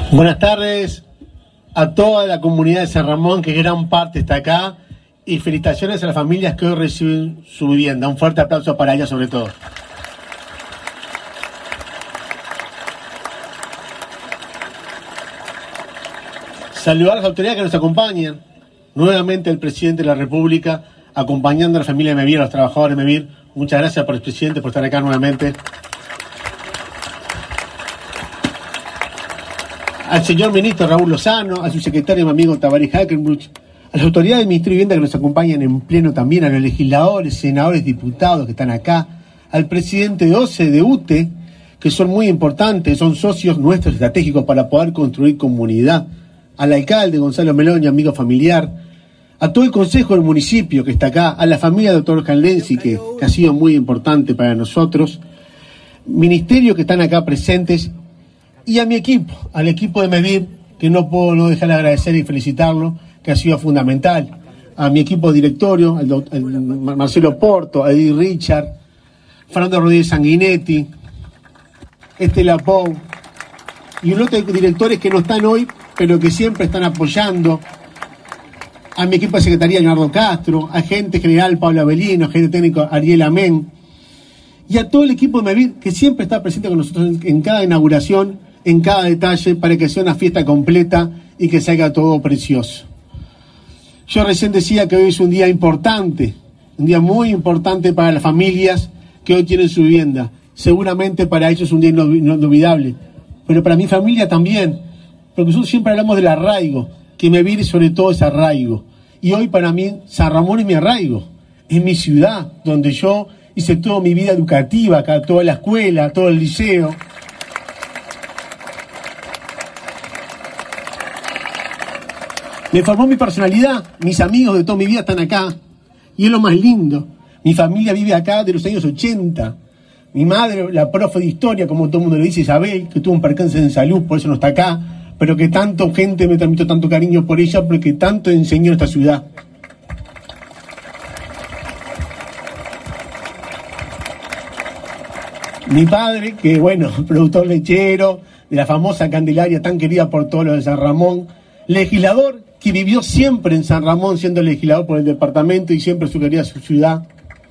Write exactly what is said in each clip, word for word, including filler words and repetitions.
Buenas tardes a toda la comunidad de San Ramón, que gran parte está acá, y felicitaciones a las familias que hoy reciben su vivienda. Un fuerte aplauso para ellas sobre todo. Saludar a las autoridades que nos acompañan. Nuevamente el presidente de la República acompañando a la familia de Mevir, a los trabajadores de Mevir. Muchas gracias por el presidente por estar acá nuevamente. Al señor ministro Raúl Lozano, a su secretario mi amigo Tabaré Hackenbruch, a las autoridades del Ministerio de Vivienda que nos acompañan en pleno también, a los legisladores, senadores, diputados que están acá, al presidente de O C E, de U T E, que son muy importantes, son socios nuestros estratégicos para poder construir comunidad, al alcalde Gonzalo Meloni, amigo familiar, a todo el consejo del municipio que está acá, a la familia del doctor Canlensi, que, que ha sido muy importante para nosotros, ministerios que están acá presentes, y a mi equipo, al equipo de Mevir, que no puedo no dejar de agradecer y felicitarlo, que ha sido fundamental, a mi equipo directorio, al, doctor, al Marcelo Porto, a Eddie Richard, Fernando Rodríguez Sanguinetti, Estela Pou, y unos otros directores que no están hoy, pero que siempre están apoyando, a mi equipo de secretaría, Leonardo Castro, a agente general Pablo Avelino, agente técnico Ariel Amén, y a todo el equipo de Mevir, que siempre está presente con nosotros en, en cada inauguración, en cada detalle, para que sea una fiesta completa y que salga todo precioso. Yo recién decía que hoy es un día importante, un día muy importante para las familias que hoy tienen su vivienda. Seguramente para ellos es un día inolvidable, pero para mi familia también, porque nosotros siempre hablamos del arraigo, que Mevir sobre todo es arraigo. Y hoy para mí San Ramón es mi arraigo, es mi ciudad, donde yo hice toda mi vida educativa acá, toda la escuela, todo el liceo. Me formó mi personalidad, mis amigos de toda mi vida están acá, y es lo más lindo. Mi familia vive acá de los años ochenta. Mi madre, la profe de historia, como todo el mundo le dice, Isabel, que tuvo un percance en salud, por eso no está acá, pero que tanto gente me transmitió tanto cariño por ella, porque tanto enseñó en esta ciudad. Mi padre, que bueno, productor lechero, de la famosa Candelaria tan querida por todos los de San Ramón, legislador, que vivió siempre en San Ramón, siendo legislador por el departamento y siempre su querida su ciudad.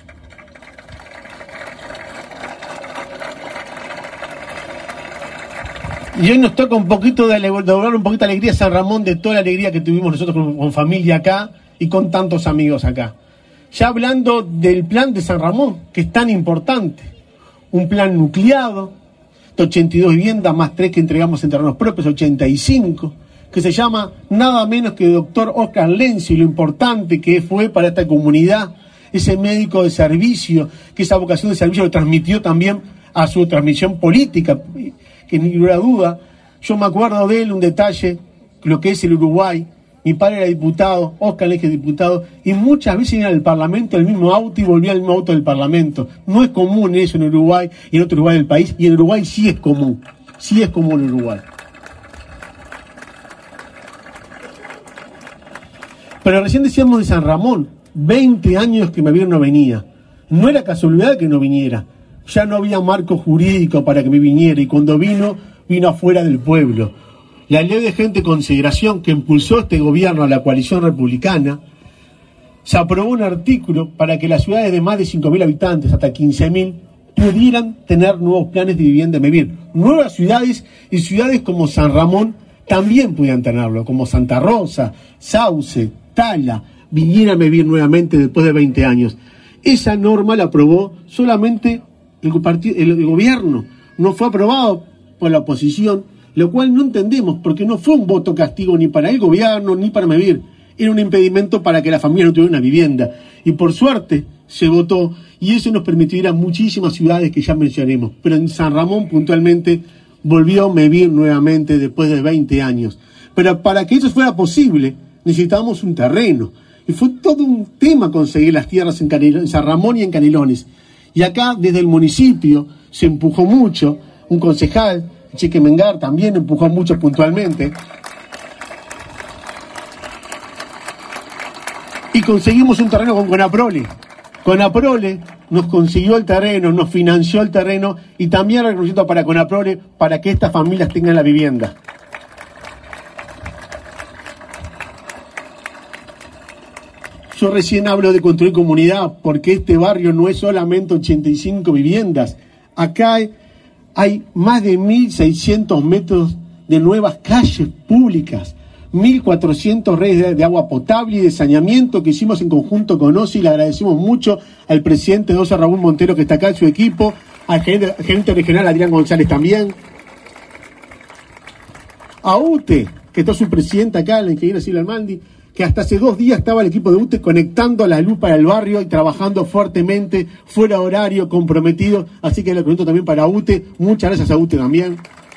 Y hoy nos toca un poquito de devolver un poquito de alegría a San Ramón, de toda la alegría que tuvimos nosotros con, con familia acá y con tantos amigos acá. Ya hablando del plan de San Ramón, que es tan importante, un plan nucleado, de ochenta y dos viviendas más tres que entregamos en terrenos propios, ochenta y cinco, que se llama nada menos que doctor Oscar Lenzi, lo importante que fue para esta comunidad, ese médico de servicio, que esa vocación de servicio lo transmitió también a su transmisión política, que ni ninguna duda. Yo me acuerdo de él, un detalle, lo que es el Uruguay. Mi padre era diputado, Oscar Lenzi diputado, y muchas veces iba al Parlamento el mismo auto y volvía al mismo auto del Parlamento. No es común eso en Uruguay y en otro lugar del país, y en Uruguay sí es común, sí es común en Uruguay. Pero recién decíamos de San Ramón, veinte años que Mevir no venía. No era casualidad que no viniera. Ya no había marco jurídico para que me viniera, y cuando vino, vino afuera del pueblo. La ley de gente de consideración que impulsó este gobierno a la coalición republicana, se aprobó un artículo para que las ciudades de más de cinco mil habitantes, hasta quince mil, pudieran tener nuevos planes de vivienda en Mevir. Nuevas ciudades y ciudades como San Ramón también pudieran tenerlo, como Santa Rosa, Sauce, Tala, vinieran a Mevir nuevamente después de veinte años. Esa norma la aprobó solamente el, el, el gobierno, no fue aprobado por la oposición, lo cual no entendemos, porque no fue un voto castigo ni para el gobierno ni para Mevir, era un impedimento para que la familia no tuviera una vivienda, y por suerte se votó, y eso nos permitió ir a muchísimas ciudades que ya mencionaremos, pero en San Ramón puntualmente volvió Mevir nuevamente después de veinte años. Pero para que eso fuera posible, necesitábamos un terreno, y fue todo un tema conseguir las tierras en, Canel- en San Ramón y en Canelones. Y acá, desde el municipio, se empujó mucho, un concejal, Cheque Mengar, también empujó mucho puntualmente. Y conseguimos un terreno con Conaprole. Conaprole nos consiguió el terreno, nos financió el terreno y también reconocimiento para Conaprole para que estas familias tengan la vivienda. Yo recién hablo de construir comunidad, porque este barrio no es solamente ochenta y cinco viviendas. Acá hay, hay más de mil seiscientos metros de nuevas calles públicas, mil cuatrocientos redes de, de agua potable y de saneamiento que hicimos en conjunto con O S I. Le agradecemos mucho al presidente de O S I, Raúl Montero, que está acá en su equipo, al gerente, gerente regional, Adrián González, también. A U T E, que está su presidenta acá, la ingeniera Silvia Armandi, que hasta hace dos días estaba el equipo de U T E conectando la luz para el barrio y trabajando fuertemente, fuera de horario, comprometido. Así que le pregunto también para U T E. Muchas gracias a U T E también.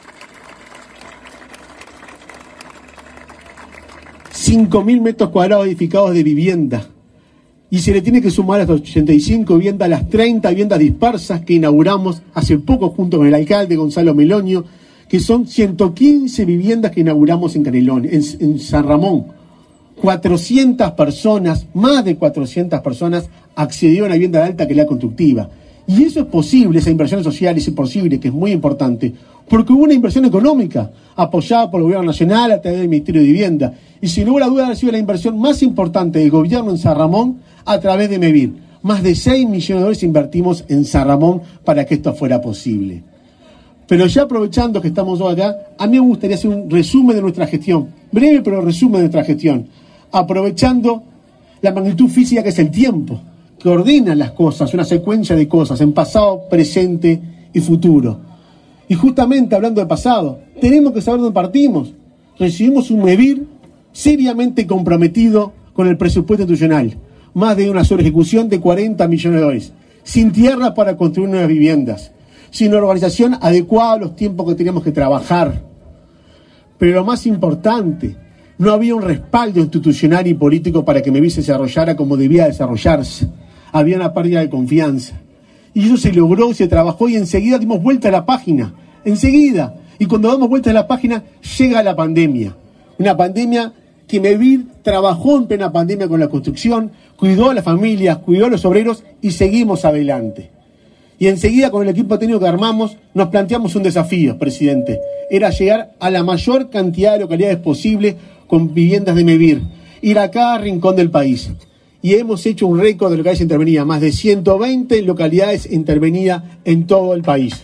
cinco mil metros cuadrados edificados de vivienda. Y se le tiene que sumar a las ochenta y cinco viviendas, las treinta viviendas dispersas que inauguramos hace poco junto con el alcalde Gonzalo Meloño, que son ciento quince viviendas que inauguramos en Canelones, en, en San Ramón. cuatrocientas personas, más de cuatrocientas personas accedieron a la vivienda de alta calidad constructiva. Y eso es posible, esa inversión social es posible, que es muy importante, porque hubo una inversión económica apoyada por el Gobierno Nacional a través del Ministerio de Vivienda. Y sin lugar a dudas ha sido la inversión más importante del gobierno en San Ramón a través de MEVIR. Más de seis millones de dólares invertimos en San Ramón para que esto fuera posible. Pero ya aprovechando que estamos hoy acá, a mí me gustaría hacer un resumen de nuestra gestión, breve pero resumen de nuestra gestión, aprovechando la magnitud física que es el tiempo, que ordena las cosas, una secuencia de cosas en pasado, presente y futuro. Y justamente hablando de pasado, tenemos que saber dónde partimos. Recibimos un MEVIR seriamente comprometido con el presupuesto institucional, más de una sola ejecución de cuarenta millones de dólares, sin tierra para construir nuevas viviendas, sin organización adecuada a los tiempos que teníamos que trabajar. Pero lo más importante, no había un respaldo institucional y político para que MEVIR se desarrollara como debía desarrollarse. Había una pérdida de confianza. Y eso se logró, se trabajó y enseguida dimos vuelta a la página. Enseguida. Y cuando damos vuelta a la página, llega la pandemia. Una pandemia que MEVIR trabajó en plena pandemia con la construcción, cuidó a las familias, cuidó a los obreros y seguimos adelante. Y enseguida con el equipo técnico que armamos, nos planteamos un desafío, presidente. Era llegar a la mayor cantidad de localidades posible con viviendas de MEVIR. Ir a cada rincón del país. Y hemos hecho un récord de localidades intervenidas, más de ciento veinte localidades intervenidas en todo el país.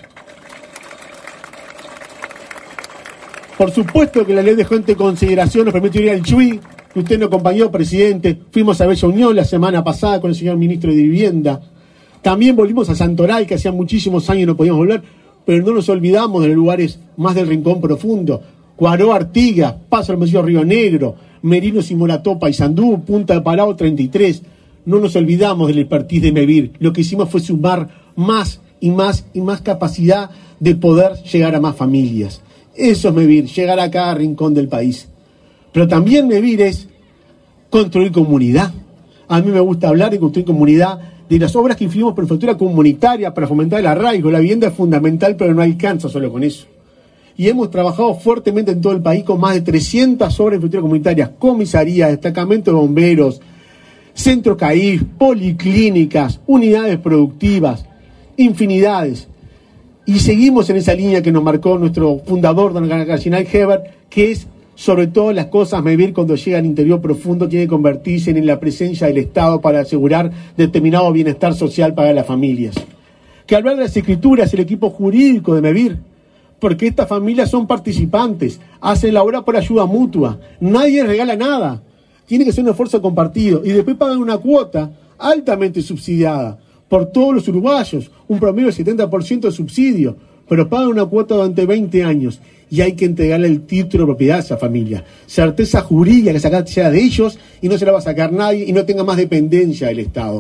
Por supuesto que la ley dejó en consideración, nos permite ir al Chuy, que usted nos acompañó, presidente. Fuimos a Bella Unión la semana pasada con el señor ministro de Vivienda. También volvimos a Santoral, que hacía muchísimos años no podíamos volver, pero no nos olvidamos de los lugares más del rincón profundo. Cuaró, Artigas, Paso del Municipio Río Negro, Merinos y Morató, Paysandú, Punta de Parao treinta y tres. No nos olvidamos del expertise de MEVIR. Lo que hicimos fue sumar más y más y más capacidad de poder llegar a más familias. Eso es MEVIR, llegar a cada rincón del país. Pero también MEVIR es construir comunidad. A mí me gusta hablar de construir comunidad, de las obras que influimos por infraestructura comunitaria para fomentar el arraigo. La vivienda es fundamental, pero no alcanza solo con eso. Y hemos trabajado fuertemente en todo el país con más de trescientas obras de infraestructura comunitaria, comisarías, destacamentos de bomberos, centros C A I F, policlínicas, unidades productivas, infinidades. Y seguimos en esa línea que nos marcó nuestro fundador, don Garcinal Hebert, que es, sobre todo las cosas, MEVIR cuando llega al interior profundo tiene que convertirse en la presencia del Estado para asegurar determinado bienestar social para las familias. Que hablar de las escrituras, el equipo jurídico de MEVIR, porque estas familias son participantes, hacen la obra por ayuda mutua, nadie regala nada, tiene que ser un esfuerzo compartido y después pagan una cuota altamente subsidiada por todos los uruguayos, un promedio del setenta por ciento de subsidio, pero pagan una cuota durante veinte años y hay que entregarle el título de propiedad a esa familia, certeza jurídica que sacar sea de ellos y no se la va a sacar nadie y no tenga más dependencia del Estado.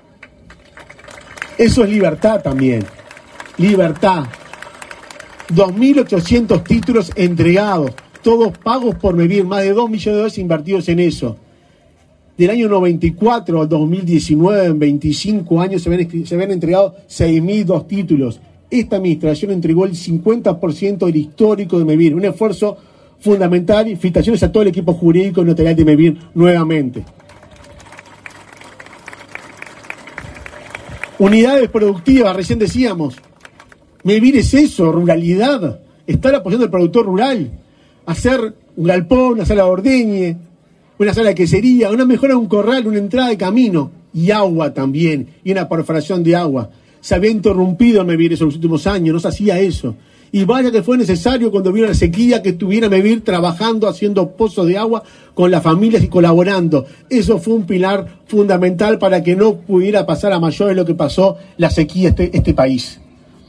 Eso es libertad también, libertad. dos mil ochocientos títulos entregados, todos pagos por MEVIR, más de dos millones de dólares invertidos en eso. Del año noventa y cuatro al dos mil diecinueve, en veinticinco años, se habían, se habían entregado seis mil dos títulos. Esta administración entregó el cincuenta por ciento del histórico de MEVIR, un esfuerzo fundamental y felicitaciones a todo el equipo jurídico y notarial de MEVIR nuevamente. Unidades productivas, recién decíamos. MEVIR es eso, ruralidad, estar apoyando al productor rural, hacer un galpón, hacer la ordeñe, una sala de quesería, una mejora de un corral, una entrada de camino y agua también, y una perforación de agua. Se había interrumpido Mevir eso en los últimos años, no se hacía eso. Y vaya que fue necesario cuando vino la sequía que estuviera Mevir trabajando, haciendo pozos de agua con las familias y colaborando. Eso fue un pilar fundamental para que no pudiera pasar a mayores lo que pasó la sequía este, este país.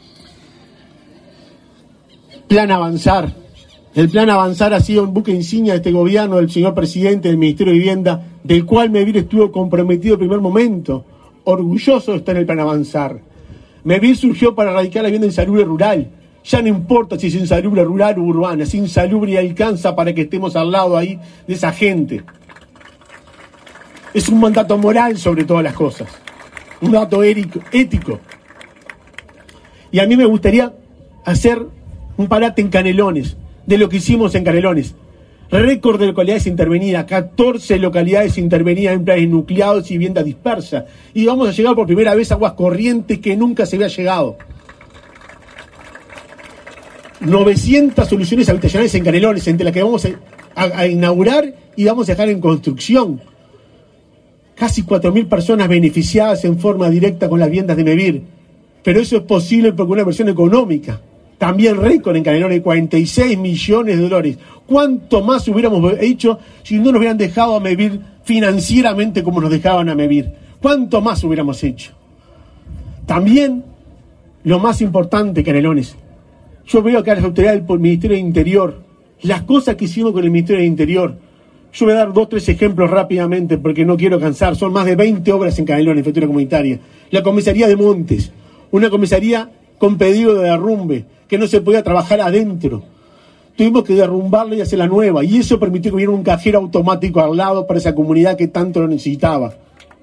Plan Avanzar. El Plan Avanzar ha sido un buque insignia de este gobierno, del señor presidente del Ministerio de Vivienda, del cual Mevir estuvo comprometido en el primer momento. Orgulloso de estar en el Plan Avanzar. Mevir surgió para erradicar la vivienda insalubre rural. Ya no importa si es insalubre rural o urbana, es insalubre y alcanza para que estemos al lado ahí de esa gente. Es un mandato moral sobre todas las cosas, un dato ético. Y a mí me gustaría hacer un parate en Canelones, de lo que hicimos en Canelones. Récord de localidades intervenidas, catorce localidades intervenidas en planes nucleados y vivienda dispersa. Y vamos a llegar por primera vez a aguas corrientes que nunca se había llegado. novecientas soluciones habitacionales en Canelones, entre las que vamos a, a, a inaugurar y vamos a dejar en construcción. Casi cuatro mil personas beneficiadas en forma directa con las viviendas de Mevir. Pero eso es posible porque una versión económica. También récord en Canelones, cuarenta y seis millones de dólares. ¿Cuánto más hubiéramos hecho si no nos hubieran dejado a Mevir financieramente como nos dejaban a Mevir? ¿Cuánto más hubiéramos hecho? También, lo más importante, Canelones, yo veo acá a las autoridades del Ministerio de Interior, las cosas que hicimos con el Ministerio de Interior. Yo voy a dar dos, tres ejemplos rápidamente porque no quiero cansar. Son más de veinte obras en Canelones, en infraestructura comunitaria. La comisaría de Montes, una comisaría con pedido de derrumbe, que no se podía trabajar adentro. Tuvimos que derrumbarla y hacerla nueva, y eso permitió que hubiera un cajero automático al lado para esa comunidad que tanto lo necesitaba.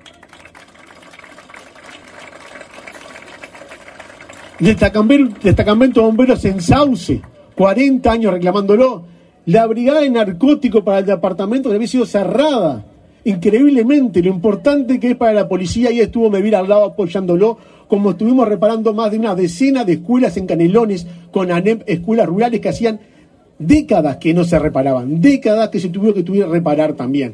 Destacamento, destacamento de bomberos en Sauce, cuarenta años reclamándolo. La brigada de narcóticos para el departamento que había sido cerrada. Increíblemente, lo importante que es para la policía, y estuvo Mevir al lado apoyándolo, como estuvimos reparando más de una decena de escuelas en Canelones con ANEP, escuelas rurales que hacían décadas que no se reparaban, décadas que se tuvieron que tuvieron que reparar también.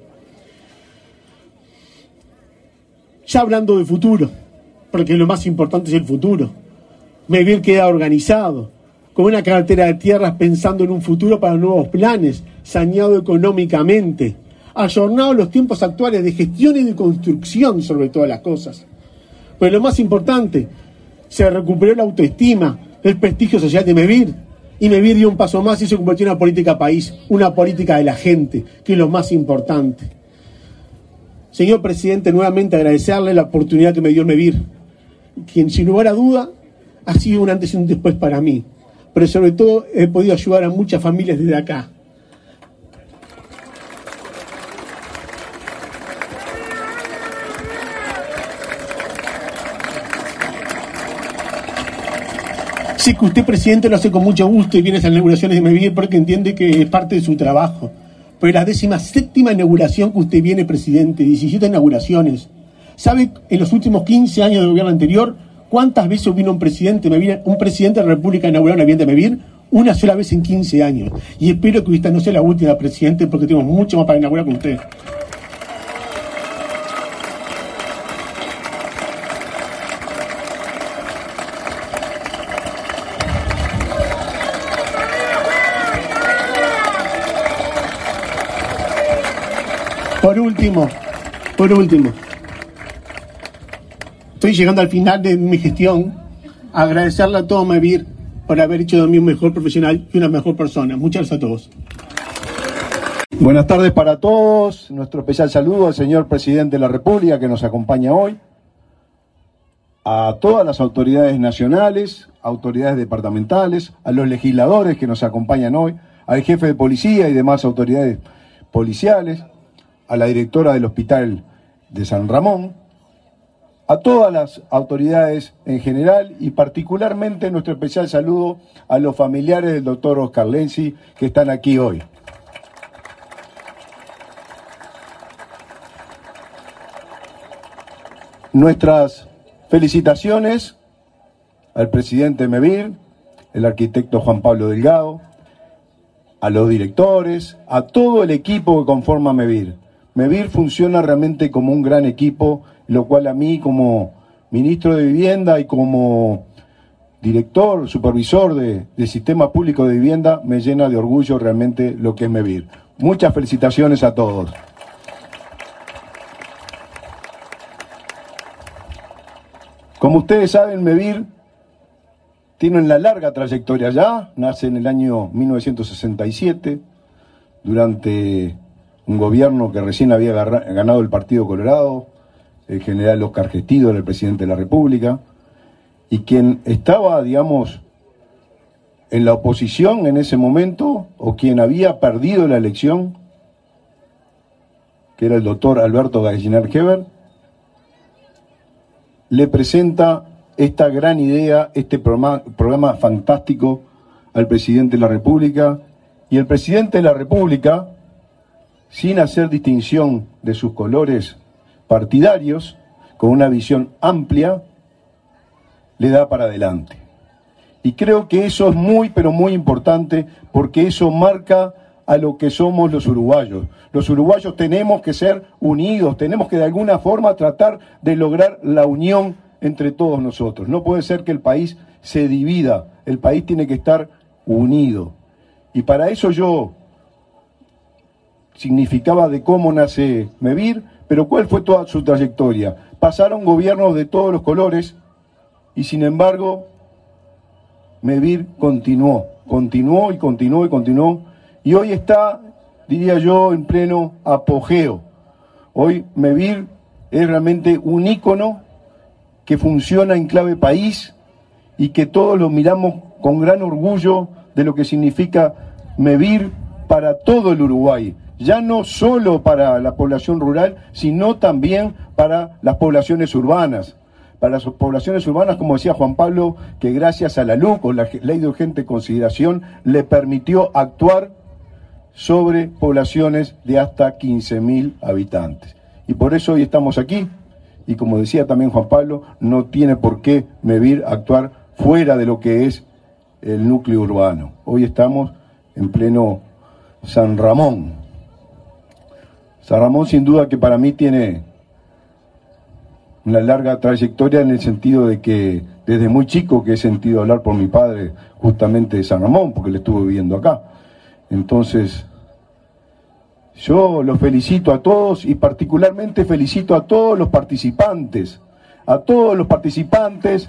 Ya hablando de futuro, porque lo más importante es el futuro. Mevir queda organizado, con una cartera de tierras pensando en un futuro para nuevos planes, saneado económicamente, ayornado a los tiempos actuales de gestión y de construcción sobre todas las cosas. Pero lo más importante, se recuperó la autoestima, el prestigio social de Mevir, y Mevir dio un paso más y se convirtió en una política país, una política de la gente, que es lo más importante. Señor presidente, nuevamente agradecerle la oportunidad que me dio Mevir, quien sin lugar a duda ha sido un antes y un después para mí, pero sobre todo he podido ayudar a muchas familias desde acá. Sé que usted, presidente, lo hace con mucho gusto y viene a las inauguraciones de Mevir porque entiende que es parte de su trabajo. Pero es la décima séptima inauguración que usted viene, presidente, diecisiete inauguraciones. ¿Sabe en los últimos quince años del gobierno anterior cuántas veces vino un presidente, Mevir, un presidente de la República a inaugurar una vivienda de Mevir? Una sola vez en quince años. Y espero que esta no sea la última, presidente, porque tenemos mucho más para inaugurar con usted. Por último, por último, estoy llegando al final de mi gestión. Agradecerle a todo Mevir por haber hecho de mí un mejor profesional y una mejor persona. Muchas gracias a todos. Buenas tardes para todos. Nuestro especial saludo al señor presidente de la República que nos acompaña hoy. A todas las autoridades nacionales, autoridades departamentales, a los legisladores que nos acompañan hoy, al jefe de policía y demás autoridades policiales, a la directora del Hospital de San Ramón, a todas las autoridades en general y particularmente nuestro especial saludo a los familiares del doctor Oscar Lenzi que están aquí hoy. Nuestras felicitaciones al presidente Mevir, el arquitecto Juan Pablo Delgado, a los directores, a todo el equipo que conforma Mevir. MEVIR funciona realmente como un gran equipo, lo cual a mí como ministro de Vivienda y como director, supervisor de, de Sistema Público de Vivienda, me llena de orgullo realmente lo que es MEVIR. Muchas felicitaciones a todos. Como ustedes saben, MEVIR tiene una larga trayectoria ya, nace en el año mil novecientos sesenta y siete, durante un gobierno que recién había ganado el Partido Colorado, el general Oscar Gestido era el presidente de la República, y quien estaba, digamos, en la oposición en ese momento, o quien había perdido la elección, que era el doctor Alberto Galliner Heber, le presenta esta gran idea, este programa, programa fantástico al presidente de la República, y el presidente de la República, sin hacer distinción de sus colores partidarios, con una visión amplia, le da para adelante. Y creo que eso es muy, pero muy importante, porque eso marca a lo que somos los uruguayos. Los uruguayos tenemos que ser unidos, tenemos que de alguna forma tratar de lograr la unión entre todos nosotros. No puede ser que el país se divida, el país tiene que estar unido. Y para eso yo significaba de cómo nace MEVIR, pero cuál fue toda su trayectoria. Pasaron gobiernos de todos los colores y sin embargo MEVIR continuó, continuó y continuó y continuó, y hoy está, diría yo, en pleno apogeo. Hoy MEVIR es realmente un ícono que funciona en clave país y que todos lo miramos con gran orgullo de lo que significa MEVIR para todo el Uruguay, ya no solo para la población rural, sino también para las poblaciones urbanas. Para las poblaciones urbanas, como decía Juan Pablo, que gracias a la L U C, o la Ley de Urgente Consideración, le permitió actuar sobre poblaciones de hasta quince mil habitantes. Y por eso hoy estamos aquí, y como decía también Juan Pablo, no tiene por qué MEVIR actuar fuera de lo que es el núcleo urbano. Hoy estamos en pleno San Ramón. San Ramón sin duda que para mí tiene una larga trayectoria en el sentido de que desde muy chico que he sentido hablar por mi padre justamente de San Ramón, porque él estuvo viviendo acá. Entonces, yo los felicito a todos y particularmente felicito a todos los participantes, a todos los participantes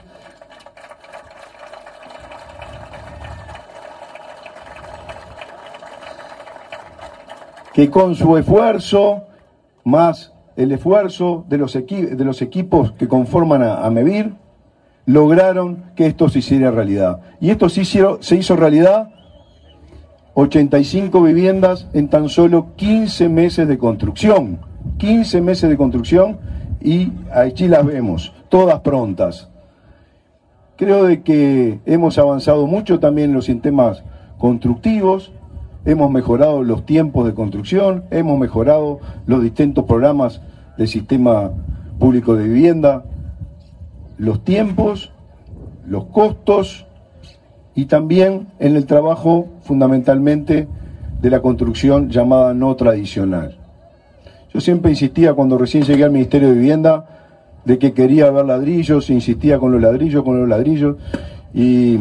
que con su esfuerzo, más el esfuerzo de los, equi de los equipos que conforman a, a MEVIR, lograron que esto se hiciera realidad. Y esto se hizo, se hizo realidad, ochenta y cinco viviendas en tan solo quince meses de construcción. quince meses de construcción y allí las vemos, todas prontas. Creo de que hemos avanzado mucho también en los sistemas constructivos, hemos mejorado los tiempos de construcción, hemos mejorado los distintos programas del sistema público de vivienda, los tiempos, los costos y también en el trabajo fundamentalmente de la construcción llamada no tradicional. Yo siempre insistía cuando recién llegué al Ministerio de Vivienda de que quería ver ladrillos, insistía con los ladrillos, con los ladrillos y...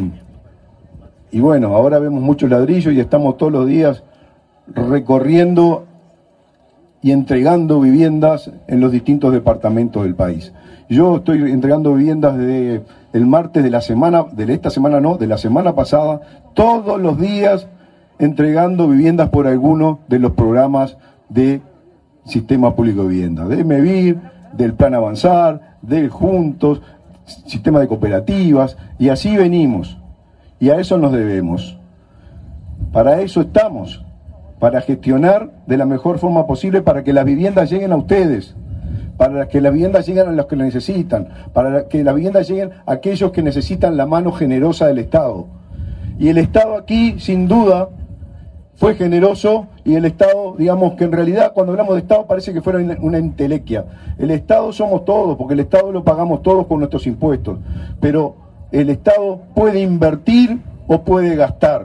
Y bueno, ahora vemos muchos ladrillos y estamos todos los días recorriendo y entregando viviendas en los distintos departamentos del país. Yo estoy entregando viviendas desde el martes de la semana, de esta semana no, de la semana pasada, todos los días entregando viviendas por alguno de los programas de Sistema Público de Vivienda, de MEVIR, del Plan Avanzar, del Juntos, sistema de cooperativas, y así venimos. Y a eso nos debemos. Para eso estamos, para gestionar de la mejor forma posible para que las viviendas lleguen a ustedes, para que las viviendas lleguen a los que las necesitan, para que las viviendas lleguen a aquellos que necesitan la mano generosa del Estado. Y el Estado aquí, sin duda, fue generoso, y el Estado, digamos que en realidad cuando hablamos de Estado parece que fuera una entelequia. El Estado somos todos, porque el Estado lo pagamos todos con nuestros impuestos, pero el Estado puede invertir o puede gastar.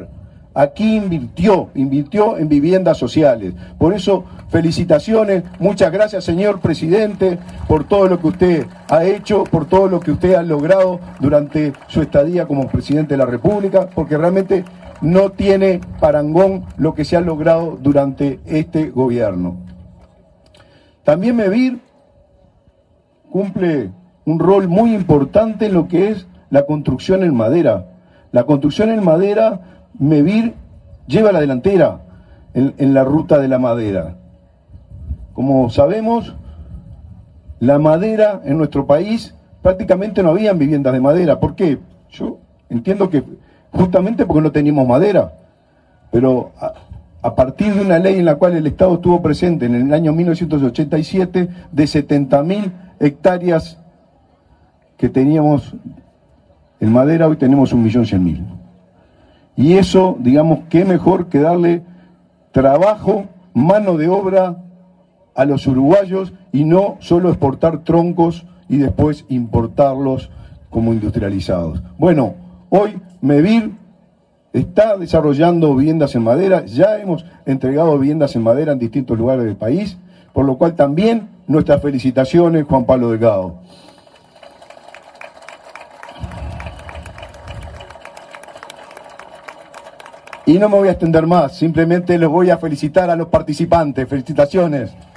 aquí invirtió, invirtió en viviendas sociales. Por eso, felicitaciones, muchas gracias, señor presidente, por todo lo que usted ha hecho, por todo lo que usted ha logrado durante su estadía como presidente de la República, porque realmente no tiene parangón lo que se ha logrado durante este gobierno. También MEVIR cumple un rol muy importante en lo que es la construcción en madera. La construcción en madera, MEVIR lleva la delantera en, en la ruta de la madera. Como sabemos, la madera en nuestro país prácticamente no habían viviendas de madera. ¿Por qué? Yo entiendo que justamente porque no teníamos madera, pero a, a partir de una ley en la cual el Estado estuvo presente en el año mil novecientos ochenta y siete, de setenta mil hectáreas que teníamos en madera, hoy tenemos un millón cien mil. Y eso, digamos, qué mejor que darle trabajo, mano de obra a los uruguayos y no solo exportar troncos y después importarlos como industrializados. Bueno, hoy MEVIR está desarrollando viviendas en madera, ya hemos entregado viviendas en madera en distintos lugares del país, por lo cual también nuestras felicitaciones, Juan Pablo Delgado. Y no me voy a extender más, simplemente les voy a felicitar a los participantes. Felicitaciones.